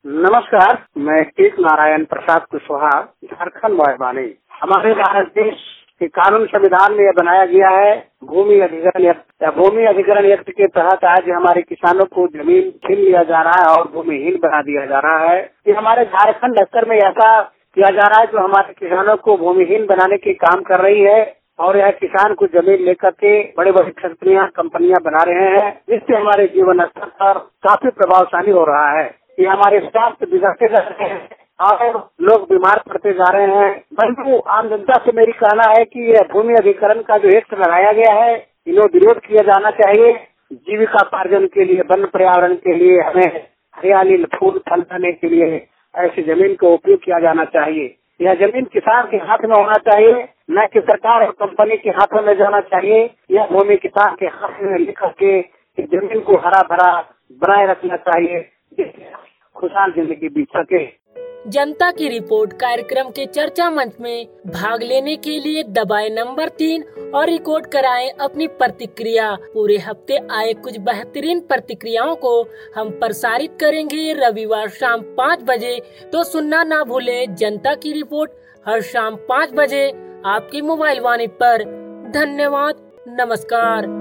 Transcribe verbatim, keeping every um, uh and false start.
नमस्कार, मैं टीक नारायण प्रसाद कुशवाहा, झारखंड वाणी। हमारे भारत देश के कानून संविधान में यह बनाया गया है, भूमि अधिग्रहण एक्ट। भूमि अधिग्रहण एक्ट के तहत आज हमारे किसानों को जमीन छीन लिया जा रहा है और भूमिहीन बना दिया जा रहा है। कि हमारे झारखंड स्तर में ऐसा किया जा रहा है जो हमारे किसानों को भूमिहीन बनाने के काम कर रही है और यह किसान को जमीन लेकर के बड़े बड़ी फैक्ट्रियां कंपनियां बना रहे हैं, जिससे हमारे जीवन स्तर पर काफी प्रभावशाली हो रहा है। ये हमारे स्वास्थ्य बिगड़ते जा रहे हैं और लोग बीमार पड़ते जा रहे हैं। परंतु आम जनता से मेरी कहना है कि यह भूमि अधिग्रहण का जो एक्ट लगाया गया है, इन्हें विरोध किया जाना चाहिए। जीविकापार्जन के लिए, वन पर्यावरण के लिए, हमें हरियाली फूल फल लाने के लिए ऐसी जमीन का उपयोग किया जाना चाहिए। यह जमीन किसान के हाथ में होना चाहिए, न कि सरकार और कंपनी के हाथों में जाना चाहिए। यह भूमि किसान के हाथ में लेकर के जमीन को हरा भरा बनाए रखना चाहिए, खुशहाल जिंदगी बीत सके। जनता की रिपोर्ट कार्यक्रम के चर्चा मंच में भाग लेने के लिए दबाए नंबर तीन और रिकॉर्ड कराएं अपनी प्रतिक्रिया। पूरे हफ्ते आए कुछ बेहतरीन प्रतिक्रियाओं को हम प्रसारित करेंगे रविवार शाम पाँच बजे, तो सुनना ना भूलें जनता की रिपोर्ट हर शाम पाँच बजे आपकी मोबाइल वाणी पर। धन्यवाद, नमस्कार।